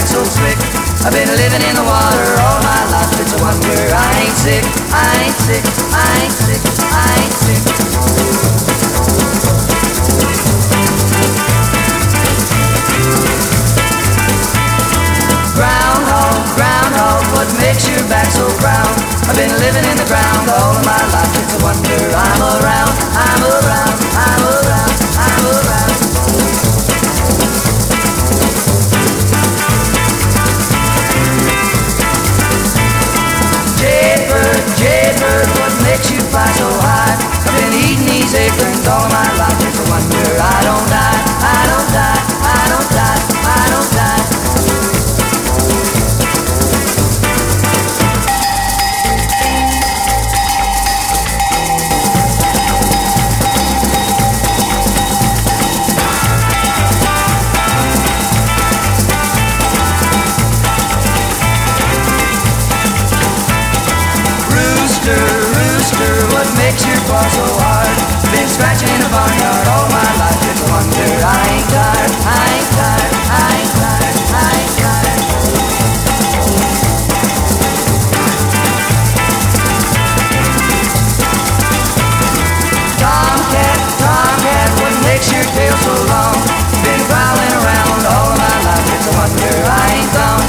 so slick. I've been living in the water all my life. It's a wonder I ain't sick. I ain't sick. I ain't sick. I ain't sick. Groundhog, groundhog, what makes your back so brown? I've been living in the ground all of my life. It's a wonder I'm around. I'm around. I'm around. I'm around. Jaybird, jaybird, what makes you fly so high? I've been eating these acorns all my life. It's a wonder I don't die. I don't die. I don't die. I don't die. Rooster, what makes your claw so hard? Been scratching in the barnyard all my life. It's a wonder I ain't tired. I ain't tired. I ain't tired. I ain't tired. Tomcat, tomcat, what makes your tail so long? Been prowling around all of my life. It's a wonder I ain't gone.